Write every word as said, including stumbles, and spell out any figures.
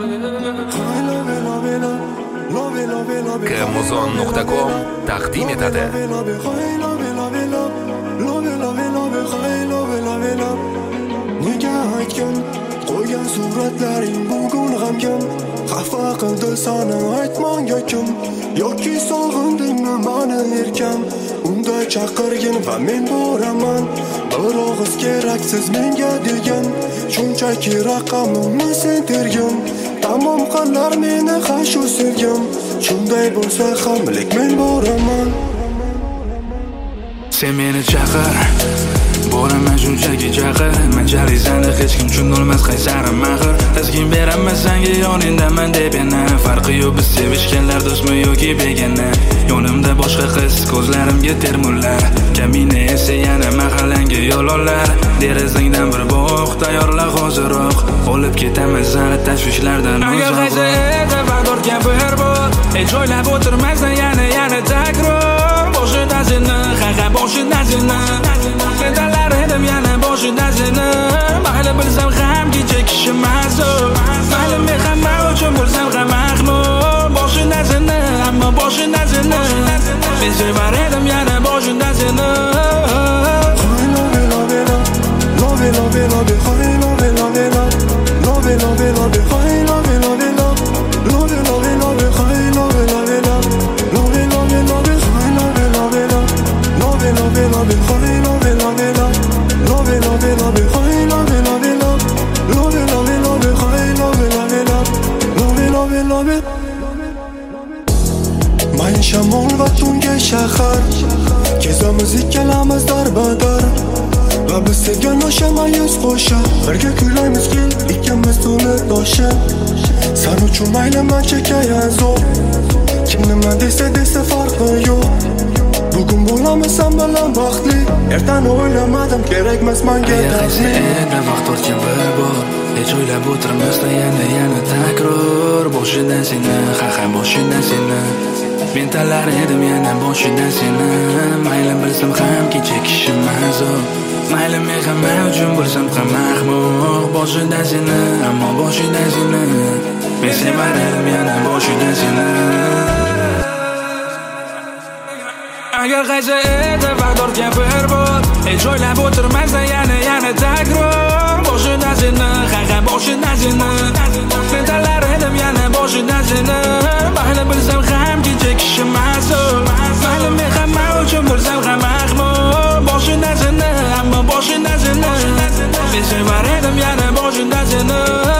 kremozon nuqta com taqdim etadi. Nega aytgan qo'ygan suratlaring bugun g'amgin, xafa qildi sani aytmanga kim, yoki sog'indingmi mani erkam, unda chaqirgin va men boraman. Bir og'iz keraksiz menga degan, shunchaki raqamimni sen tergin, tamom qilar meni hashu sevgim, shunday bo'lsa ham lek men boraman. Sen meni chaqir, boraman shunchaki chaqir, men jarizani hech kim tushunolmas qaysarim axir. Taskin beraman senga yoningdaman deb yana, farqi yo'q biz sevishganlar do'stmi yoki begona. Yonimda boshqa qiz, ko'zlarimga termullar, kamina esa yana mahallanga yo'llar. Derazangdan bir bog' tayyorla hoziroq, olib ketaman seni tashvishlardan uzoq. Agar qaysi edi vaqt kampir bor, hech o'ylab o'tirmasdan yana yana takror. Boshida seni, ha-ha boshida seni, mentalar edim yana boshida seni. Mayli bilsam ham kecha kishim mazur, mayli men hamma uchun bo'lsam ham mahmud. Boshida seni, ammo boshida seni, men sevar edim yana boshida seni. Love, love, love, high love, love, love, love, love, love, high love, love, love, love, love, love, high love, love, love, love, love, love, high love, love, love, love, love, love, high love, love, love, love, love, love, high love, love, love, love, love, love, high love, love, love, love, love. Mayin shamol va tunga shahar, kezamiz ikkalamiz darbadar. Va biz sevgan o'sha mayus qo'sha, birga kuylaymiz kel, ikkimiz to'la tosha. Sen uchun mayli man chekayan zo'r, kim nima desa desa farqi yo'q. Bugun bo'lamiz sen bilan baxtli, ertani o'ylamadim, kerakmas menga tavsiya. Endi vaqt o'tgan bor, hech o'ylab o'tirmasdan yana yana takror. Boshida seni, ha-ha boshida seni, men tanlar edim yana boshida seni. Mayli bilsam ham kecha kishim mazur, mayli men hamma uchun bo'lsam ham mahmud. Boshida seni, ammo boshida seni, men sevar edim yana boshida seni. Agar qaysi edi vaqt kampir bor, hech o'ylab o'tirmasdan yana yana takror. Boshida seni, ha-ha boshida seni, men tanlar edim yana boshida seni. Mayli bilsam ham kecha kishim mazur, mayli men hamma uchun bo'lsam ham mahmud. Boshida seni, ammo boshida seni, men sevar edim yana boshida seni.